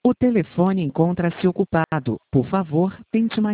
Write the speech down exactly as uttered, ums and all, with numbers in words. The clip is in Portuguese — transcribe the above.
O telefone encontra-se ocupado. Por favor, tente mais